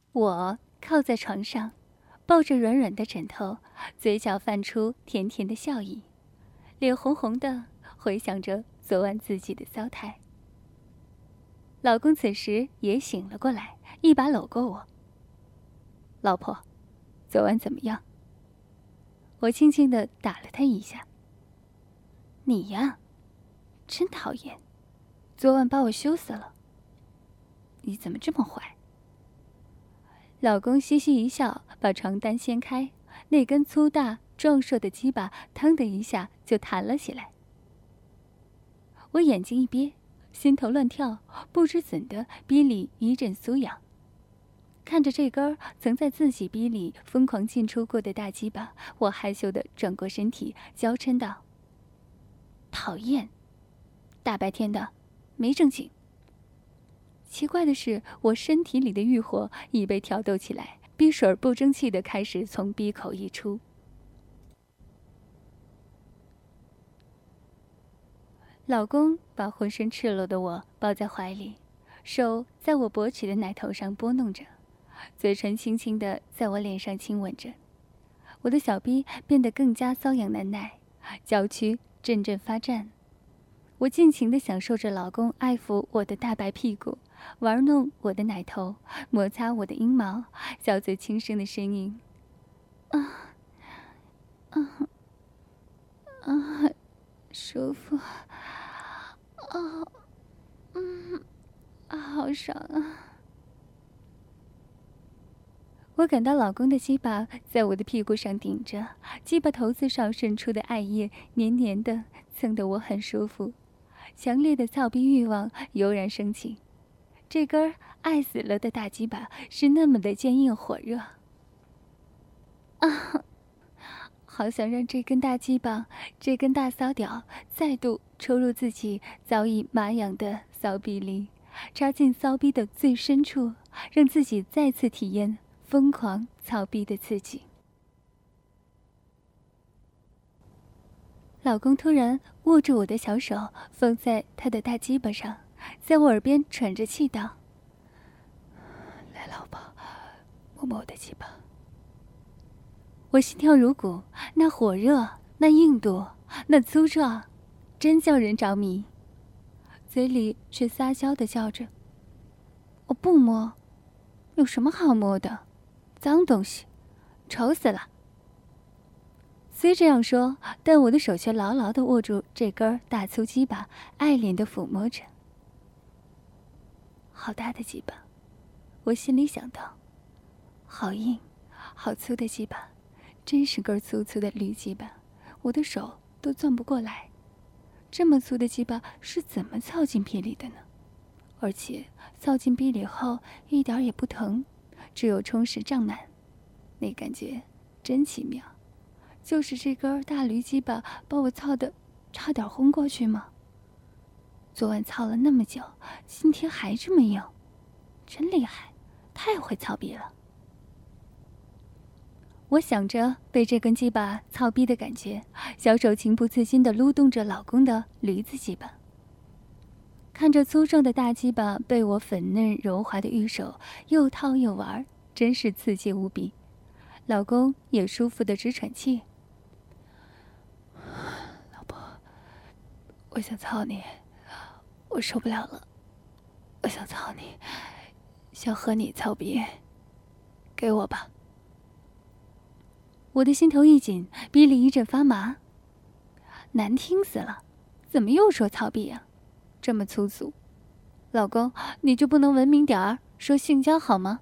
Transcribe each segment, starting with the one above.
我靠在床上，抱着软软的枕头，嘴角泛出甜甜的笑意，脸红红的，回想着昨晚自己的骚态。老公此时也醒了过来，一把搂过我。老婆，昨晚怎么样？我轻轻地打了他一下。你呀，真讨厌，昨晚把我羞死了。你怎么这么坏？老公嘻嘻一笑，把床单掀开，那根粗大壮硕的鸡巴腾的一下就弹了起来。我眼睛一憋，心头乱跳，不知怎的逼里一阵酥痒。看着这根曾在自己逼里疯狂进出过的大鸡巴，我害羞地转过身体，娇嗔道：“讨厌，大白天的，没正经。”奇怪的是，我身体里的欲火已被挑逗起来，逼水不争气地开始从逼口溢出。老公把浑身赤裸的我抱在怀里，手在我勃起的奶头上拨弄着，嘴唇轻轻地在我脸上亲吻着。我的小逼变得更加瘙痒难耐，娇躯阵阵发颤。我尽情地享受着老公爱抚我的大白屁股，玩弄我的奶头，摩擦我的阴毛，小嘴轻声的呻吟：“啊，啊，啊，舒服，啊，好爽啊！”我感到老公的鸡巴在我的屁股上顶着，鸡巴头子上渗出的爱液黏黏的，蹭得我很舒服。强烈的操逼欲望油然升起，这根爱死了的大鸡巴是那么的坚硬火热。啊，好想让这根大鸡巴，这根大骚屌再度抽入自己早已麻痒的骚逼里，插进骚逼的最深处，让自己再次体验疯狂操逼的刺激。老公突然握住我的小手，放在他的大鸡巴上，在我耳边喘着气道：“来，老婆，摸摸我的鸡巴。”我心跳如鼓，那火热，那硬度，那粗壮，真叫人着迷，嘴里却撒娇地叫着：“我不摸，有什么好摸的？脏东西，丑死了。”虽这样说，但我的手却牢牢地握住这根大粗鸡巴，爱怜地抚摸着。好大的鸡巴，我心里想到，好硬，好粗的鸡巴，真是根粗粗的驴鸡巴，我的手都攥不过来。这么粗的鸡巴是怎么操进逼里的呢？而且操进逼里后一点也不疼，只有充实胀满，那感觉真奇妙。就是这根大驴鸡巴把我操得差点昏过去吗？昨晚操了那么久，今天还这么硬，真厉害，太会操逼了。我想着被这根鸡巴操逼的感觉，小手情不自禁地撸动着老公的驴子鸡巴。看着粗壮的大鸡巴被我粉嫩柔滑的玉手又套又玩，真是刺激无比。老公也舒服地直喘气。老婆，我想操你，我受不了了，我想操你，想和你操逼，给我吧。我的心头一紧，逼里一阵发麻。难听死了，怎么又说操逼啊？这么粗俗。老公，你就不能文明点儿，说性交好吗？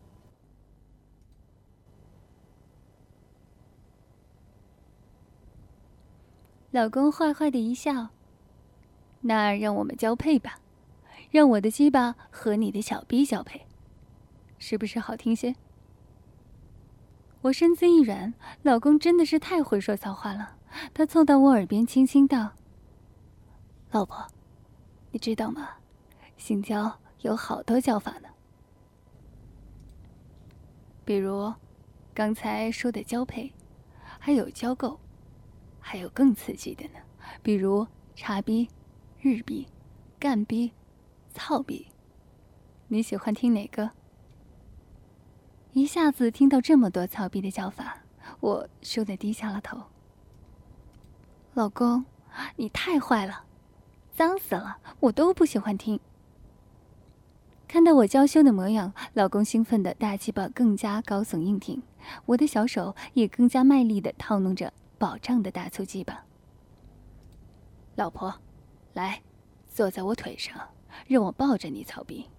老公坏坏的一笑，那让我们交配吧，让我的鸡巴和你的小逼交配，是不是好听些？我身子一软，老公真的是太会说骚话了。他凑到我耳边轻轻道：“老婆，你知道吗？性交有好多叫法呢，比如刚才说的交配，还有交媾，还有更刺激的呢，比如插逼、日逼、干逼、操逼。你喜欢听哪个？” 一下子听到这么多操逼的叫法，我倏地低下了头。老公，你太坏了，脏死了，我都不喜欢听。看到我娇羞的模样，老公兴奋的大鸡巴更加高耸硬挺，我的小手也更加卖力的套弄着饱胀的大粗鸡巴。老婆，来，坐在我腿上，让我抱着你操逼。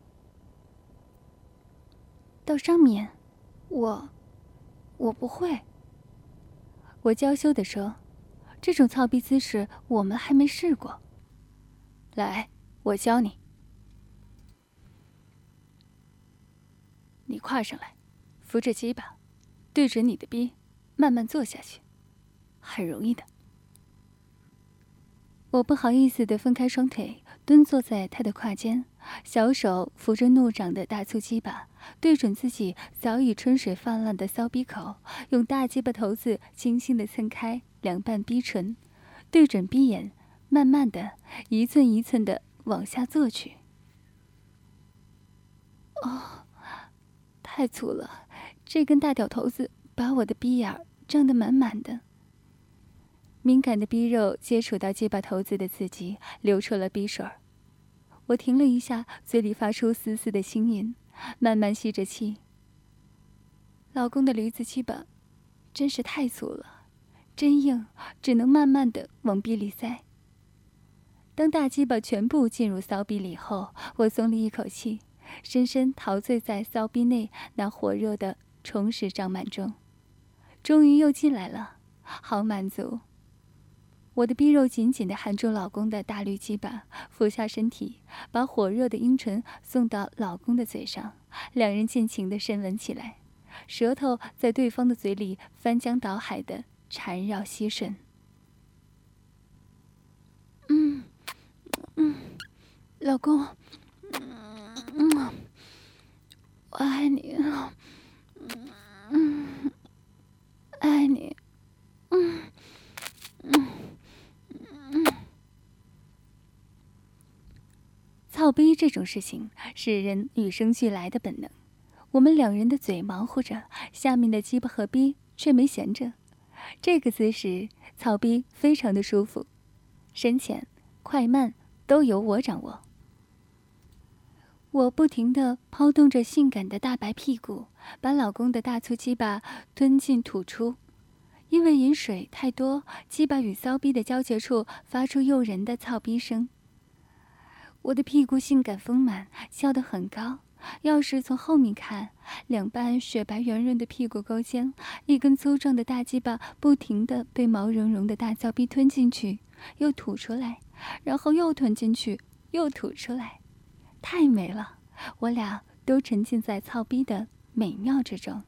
到上面，我不会。我娇羞地说，这种操逼姿势我们还没试过。来，我教你。你跨上来，扶着鸡巴，对准你的逼，慢慢坐下去，很容易的。我不好意思地分开双腿，蹲坐在他的胯间，小手扶着怒长的大粗鸡巴，对准自己早已春水泛滥的骚逼口，用大鸡巴头子轻轻地蹭开两半逼唇，对准逼眼，慢慢地一寸一寸地往下坐去。哦，太粗了，这根大屌头子把我的逼眼胀得满满的。敏感的逼肉接触到鸡巴头子的刺激，流出了逼水儿。我停了一下，嘴里发出丝丝的轻吟，慢慢吸着气。老公的驴子鸡巴真是太粗了，真硬，只能慢慢的往逼里塞。当大鸡巴全部进入骚逼里后，我松了一口气，深深陶醉在骚逼内那火热的充实胀满中。终于又进来了，好满足。我的逼肉紧紧地含住老公的大绿鸡巴，俯下身体，把火热的阴唇送到老公的嘴上，两人尽情地深吻起来，舌头在对方的嘴里翻江倒海地缠绕吸吮。老公，我爱你，爱你，操逼这种事情是人与生俱来的本能，我们两人的嘴忙活着，下面的鸡巴和逼却没闲着。这个姿势操逼非常的舒服，深浅、快慢都由我掌握。我不停地抛动着性感的大白屁股，把老公的大粗鸡巴吞进吐出。因为饮水太多，鸡巴与骚逼的交界处发出诱人的操逼声。我的屁股性感丰满，翘得很高。要是从后面看，两半雪白圆润的屁股沟间，一根粗壮的大鸡巴不停地被毛茸茸的大骚逼吞进去，又吐出来，然后又吞进去，又吐出来，太美了！我俩都沉浸在操逼的美妙之中，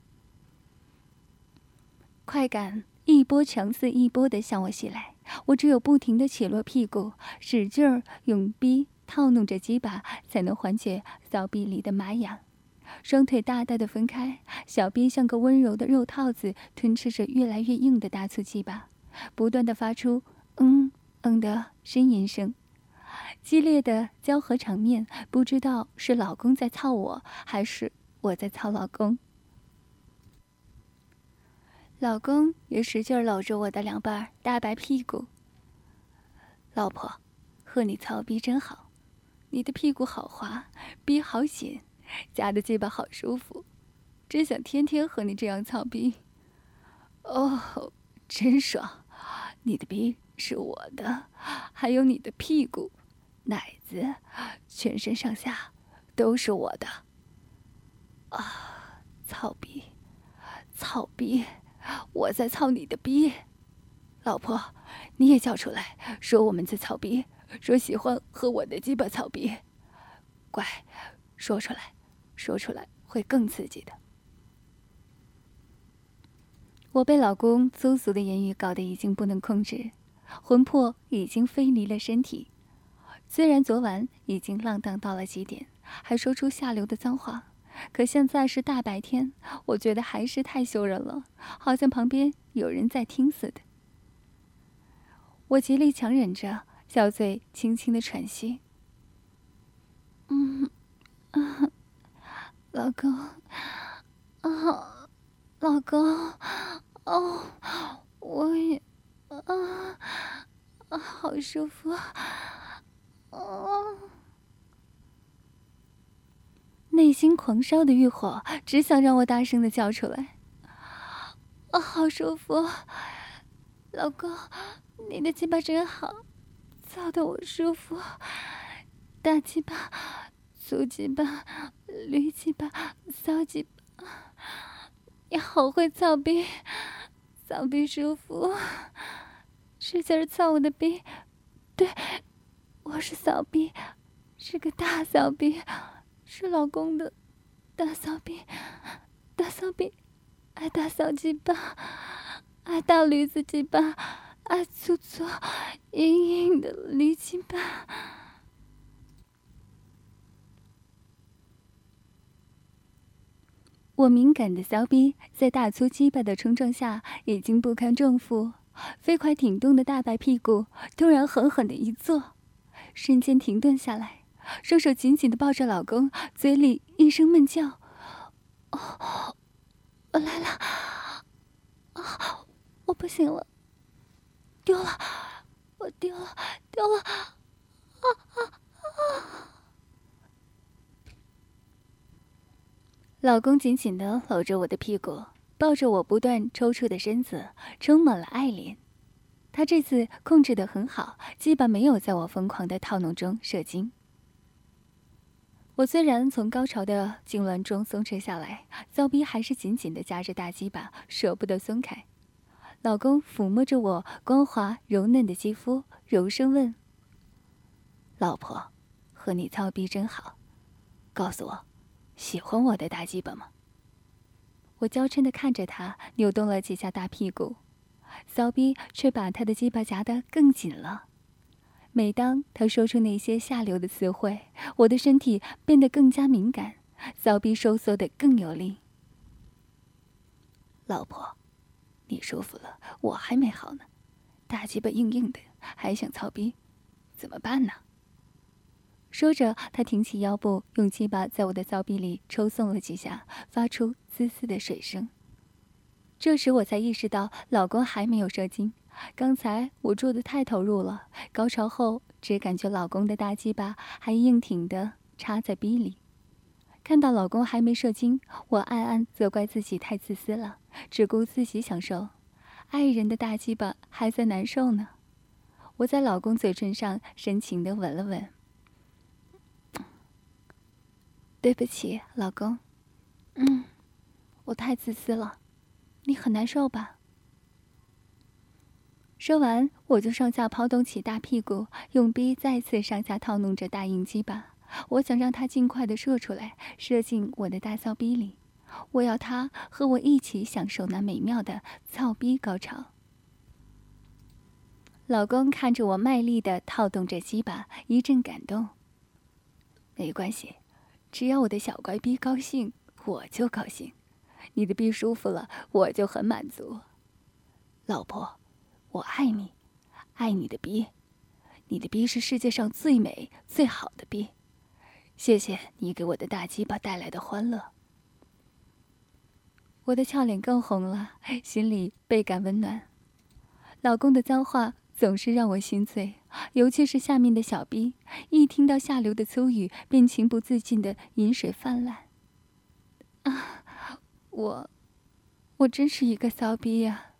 快感一波强似一波地向我袭来，我只有不停地起落屁股，使劲儿用逼套弄着鸡巴，才能缓解骚逼里的麻痒。双腿大大的分开，小逼像个温柔的肉套子，吞吃着越来越硬的大粗鸡巴，不断地发出的呻吟声。激烈的交合场面，不知道是老公在操我，还是我在操老公。老公也使劲搂着我的两瓣大白屁股。老婆，和你操逼真好，你的屁股好滑，逼好紧，夹的鸡巴好舒服，真想天天和你这样操逼。哦，真爽！你的逼是我的，还有你的屁股、奶子，全身上下都是我的。啊，操逼，操逼！我在操你的逼，老婆，你也叫出来，说我们在操逼，说喜欢和我的鸡巴操逼，乖，说出来，说出来会更刺激的。我被老公粗俗的言语搞得已经不能控制，魂魄已经飞离了身体。虽然昨晚已经浪荡到了极点，还说出下流的脏话，可现在是大白天，我觉得还是太羞人了，好像旁边有人在听似的。我极力强忍着，小嘴轻轻的喘息。老公， 老公，哦，我也，好舒服，哦。内心狂烧的欲火，只想让我大声的叫出来。好舒服，老公，你的鸡巴真好，操得我舒服。大鸡巴、粗鸡巴、驴鸡巴、骚鸡巴，你好会操逼，操逼舒服，使劲操我的逼。对，我是骚逼，是个大骚逼，是老公的大骚逼，大骚逼，爱大骚鸡巴，爱大驴子鸡巴，爱粗粗硬硬的驴鸡巴。我敏感的骚逼在大粗鸡巴的冲撞下已经不堪重负，飞快挺动的大白屁股突然狠狠的一坐，瞬间停顿下来，双手紧紧地抱着老公，嘴里一声闷叫：“哦，我来了！啊，我不行了，丢了，我丢了，丢了！啊啊啊！”老公紧紧地搂着我的屁股，抱着我不断抽搐的身子，充满了爱怜。他这次控制得很好，鸡巴没有在我疯狂的套弄中射精。我虽然从高潮的痉挛中松弛下来，骚逼还是紧紧地夹着大鸡巴，舍不得松开。老公抚摸着我光滑柔嫩的肌肤，柔声问：“老婆，和你操逼真好，告诉我，喜欢我的大鸡巴吗？”我娇嗔地看着他，扭动了几下大屁股，骚逼却把他的鸡巴夹得更紧了。每当他说出那些下流的词汇，我的身体变得更加敏感，骚逼收缩得更有力。老婆，你舒服了，我还没好呢，大鸡巴硬硬的，还想操逼，怎么办呢？说着，他挺起腰部，用鸡巴在我的骚逼里抽送了几下，发出滋滋的水声。这时我才意识到，老公还没有射精。刚才我做得太投入了，高潮后只感觉老公的大鸡巴还硬挺地插在逼里。看到老公还没射精，我暗暗责怪自己太自私了，只顾自己享受，爱人的大鸡巴还在难受呢。我在老公嘴唇上深情地吻了吻。对不起，老公，我太自私了，你很难受吧？说完，我就上下抛动起大屁股，用逼再次上下套弄着大硬鸡巴。我想让它尽快的射出来，射进我的大骚逼里。我要他和我一起享受那美妙的操逼高潮。老公看着我卖力的套动着鸡巴，一阵感动。没关系，只要我的小乖逼高兴，我就高兴。你的逼舒服了，我就很满足。老婆，我爱你，爱你的逼，你的逼是世界上最美最好的逼。谢谢你给我的大鸡巴带来的欢乐。我的俏脸更红了，心里倍感温暖。老公的脏话总是让我心醉，尤其是下面的小逼，一听到下流的粗语，便情不自禁的饮水泛滥。我真是一个骚逼呀！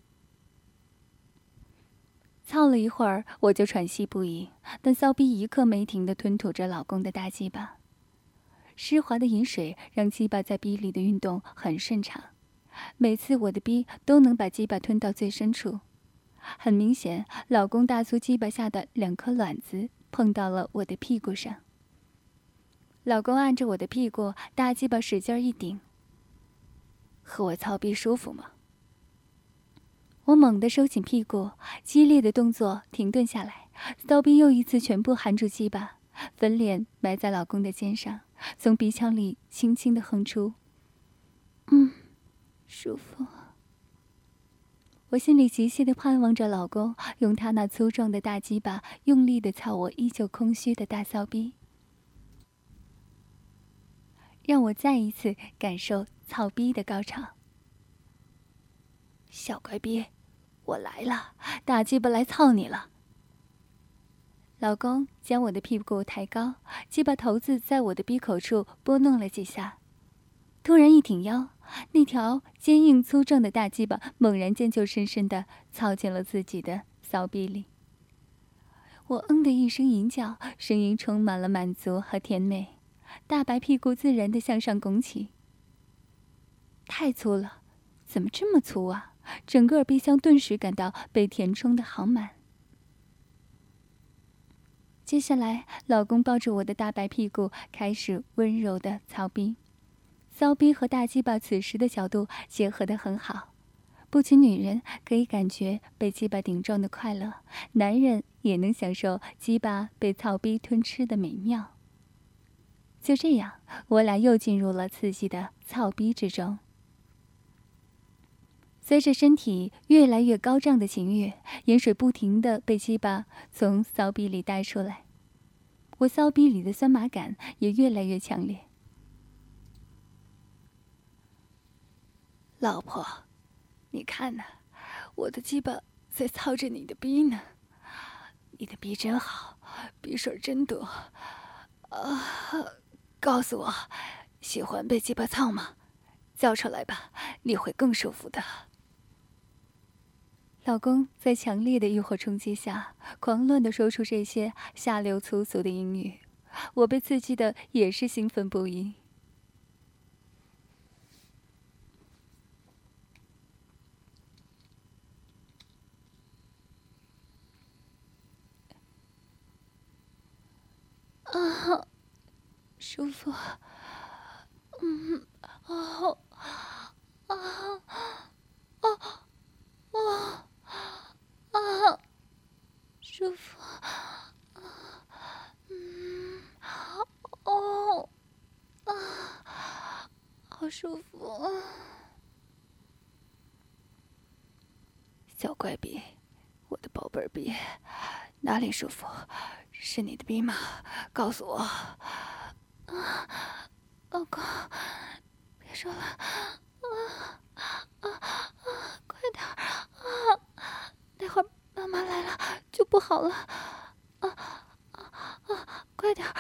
操了一会儿，我就喘息不已，但骚逼一刻没停地吞吐着老公的大鸡巴。湿滑的饮水让鸡巴在逼里的运动很顺畅，每次我的逼都能把鸡巴吞到最深处。很明显，老公大粗鸡巴下的2颗卵子碰到了我的屁股上。老公按着我的屁股，大鸡巴使劲一顶。和我操逼舒服吗？我猛地收紧屁股，激烈的动作停顿下来，骚逼又一次全部含住鸡巴，粉脸埋在老公的肩上，从鼻腔里轻轻地哼出：“舒服。”我心里急切地盼望着老公用他那粗壮的大鸡巴用力地操我依旧空虚的大骚逼，让我再一次感受操逼的高潮。 小乖逼，我来了，大鸡巴来操你了。老公将我的屁股抬高，鸡巴头子在我的鼻口处拨弄了几下，突然一挺腰，那条坚硬粗壮的大鸡巴猛然间就深深地操进了自己的骚逼里。我的一声吟叫，声音充满了满足和甜美，大白屁股自然地向上拱起。太粗了，怎么这么粗啊？整个鼻腔顿时感到被填充得好满。接下来，老公抱着我的大白屁股，开始温柔的操逼。骚逼和大鸡巴此时的角度结合得很好，不仅女人可以感觉被鸡巴顶撞的快乐，男人也能享受鸡巴被操逼吞吃的美妙。就这样，我俩又进入了刺激的操逼之中。随着身体越来越高涨的情欲，盐水不停地被鸡巴从骚逼里带出来，我骚逼里的酸麻感也越来越强烈。老婆，你看呐，我的鸡巴在操着你的逼呢，你的逼真好，逼水真多，告诉我，喜欢被鸡巴操吗？叫出来吧，你会更舒服的。老公在强烈的欲火冲击下，狂乱地说出这些下流粗俗的英语，我被刺激的也是兴奋不已。啊，舒服，舒服，好舒服。小怪逼，我的宝贝儿逼，哪里舒服？是你的逼吗？告诉我。老公，别说了，快点儿待会儿妈妈来了就不好了，快点儿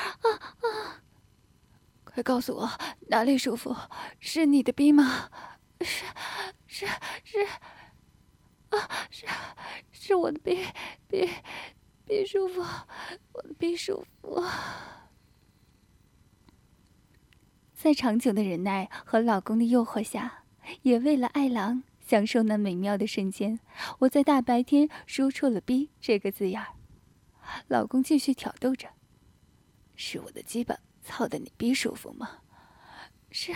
快告诉我哪里舒服？是你的逼吗？是我的逼舒服，我的逼舒服。在长久的忍耐和老公的诱惑下，也为了爱郎享受那美妙的瞬间，我在大白天说出了逼这个字眼儿。老公继续挑逗着，是我的鸡巴操得你逼舒服吗？是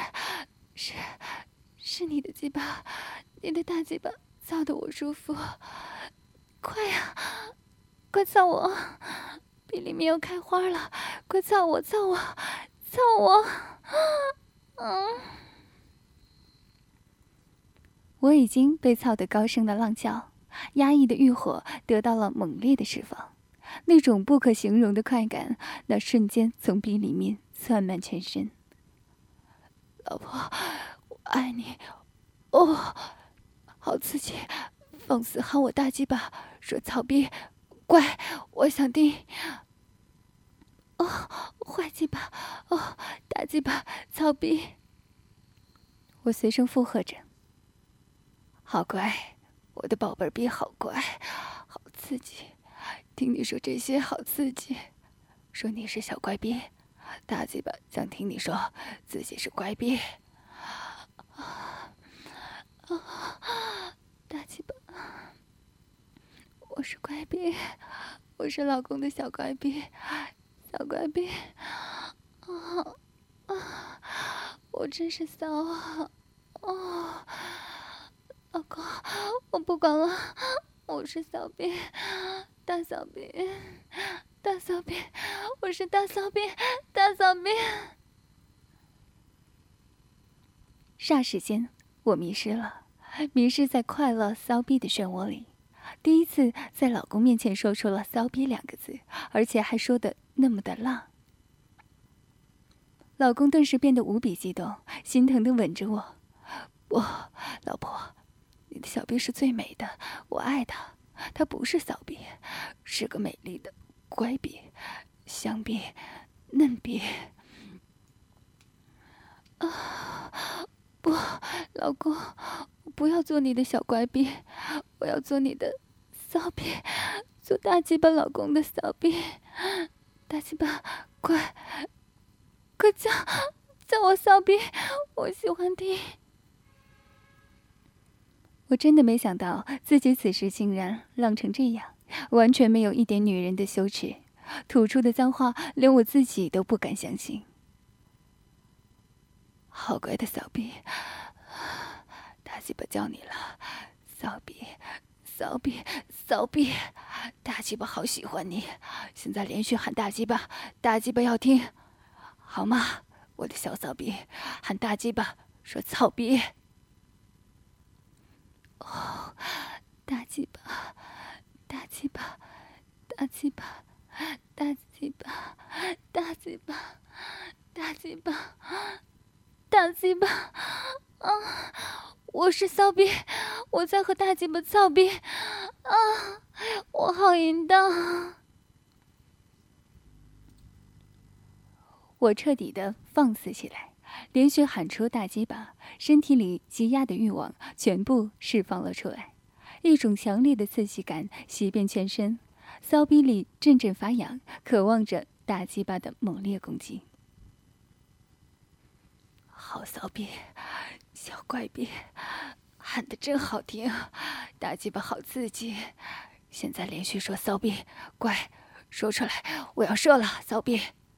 你的鸡巴，你的大鸡巴操得我舒服。快呀，快操我，逼里面要开花了，快操我，操我，操我。我已经被操得高声的浪叫，压抑的欲火得到了猛烈的释放，那种不可形容的快感，那瞬间从逼里面窜满全身。老婆，我爱你，哦，好刺激，放肆喊我大鸡巴，说操逼，乖，我想听。哦，坏鸡巴，哦，大鸡巴，操逼。我随声附和着。好乖，我的宝贝儿逼好乖，好刺激，听你说这些好刺激，说你是小乖逼，大鸡巴想听你说自己是乖逼。大鸡巴，我是乖逼，我是老公的小乖逼，小乖逼，我真是骚啊！哦，老公，我不管了，我是小逼，大小逼，大小逼，我是大小逼，大小逼。霎时间，我迷失了，迷失在快乐骚逼的漩涡里。第一次在老公面前说出了骚逼2个字，而且还说得那么的浪。老公顿时变得无比激动，心疼地吻着我。不，老婆， 你的小臂是最美的，我爱它。它不是骚逼，是个美丽的乖逼，香逼，嫩逼。不，老公，不要做你的小乖逼，我要做你的骚逼，做大鸡巴老公的骚逼。大鸡巴，快叫我骚逼，我喜欢听。我真的没想到自己此时竟然浪成这样，完全没有一点女人的羞耻，吐出的脏话连我自己都不敢相信。好乖的骚逼，大鸡巴叫你了，骚逼，骚逼，骚逼，大鸡巴好喜欢你，现在连续喊大鸡巴，大鸡巴要听，好吗？我的小骚逼，喊大鸡巴，说操逼。哦，大鸡巴，大鸡巴，大鸡巴，大鸡巴，大鸡巴，大鸡巴，大鸡巴！啊！我是骚逼，我在和大鸡巴操逼啊！我好淫荡！我彻底的放肆起来，连续喊出大鸡巴，身体里积压的欲望全部释放了出来，一种强烈的刺激感袭遍全身，骚逼里阵阵发痒，渴望着大鸡巴的猛烈攻击。好骚逼，小怪逼，喊得真好听，大鸡巴好刺激。现在连续说骚逼，乖，说出来，我要射了，骚逼。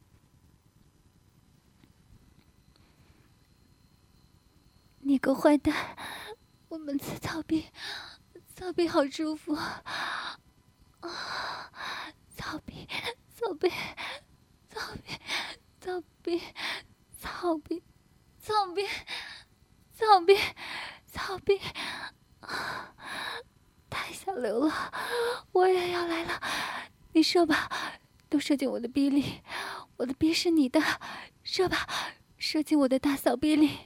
你个坏蛋，我们的操逼，操逼好舒服啊！操逼，操逼，操逼，操逼，操逼，操逼，操逼，操逼，太下流了！我也要来了，你射吧，都射进我的逼里，我的逼是你的，射吧，射进我的大骚逼里。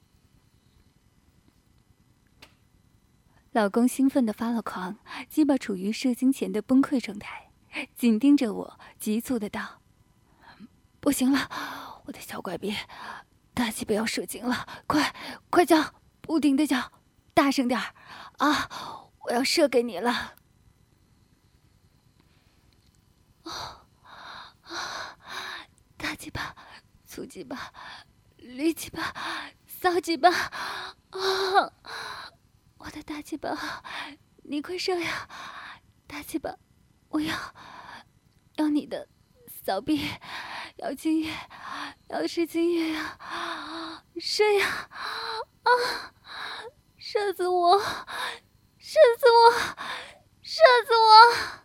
老公兴奋地发了狂，鸡巴处于射精前的崩溃状态，紧盯着我，急促地道：“不行了，我的小怪逼，大鸡巴要射精了，快叫，不停地叫，大声点儿啊！我要射给你了！”大鸡巴，粗鸡巴，驴鸡巴，骚鸡巴啊！我的大鸡巴，你快射呀！大鸡巴，我要你的骚逼，要精液，要是精液呀！射呀！啊！射死我！射死我！射死我！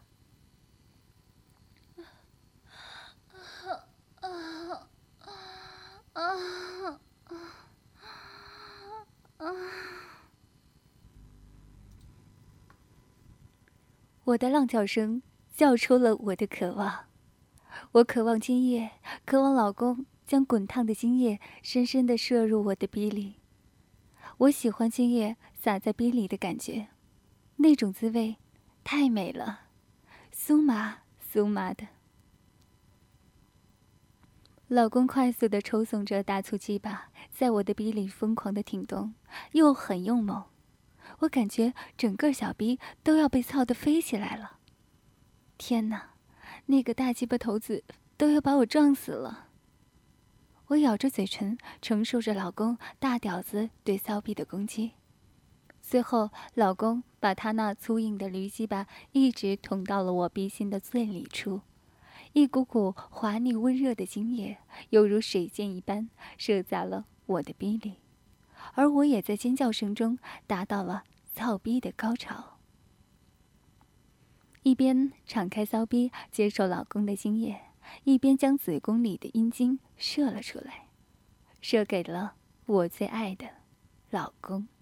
我的浪叫声叫出了我的渴望，我渴望精液，渴望老公将滚烫的精液深深地射入我的逼里。我喜欢精液洒在逼里的感觉，那种滋味太美了，酥麻酥麻的。老公快速地抽耸着大粗鸡巴，在我的逼里疯狂地挺动，又狠又猛。我感觉整个小逼都要被操得飞起来了。天哪，那个大鸡巴头子都要把我撞死了。我咬着嘴唇，承受着老公大屌子对骚逼的攻击。最后，老公把他那粗硬的驴鸡巴一直捅到了我逼心的最里处，一股股滑腻温热的精液犹如水箭一般射在了我的逼里，而我也在尖叫声中达到了操逼的高潮。一边敞开骚逼接受老公的精液，一边将子宫里的阴茎射了出来，射给了我最爱的老公。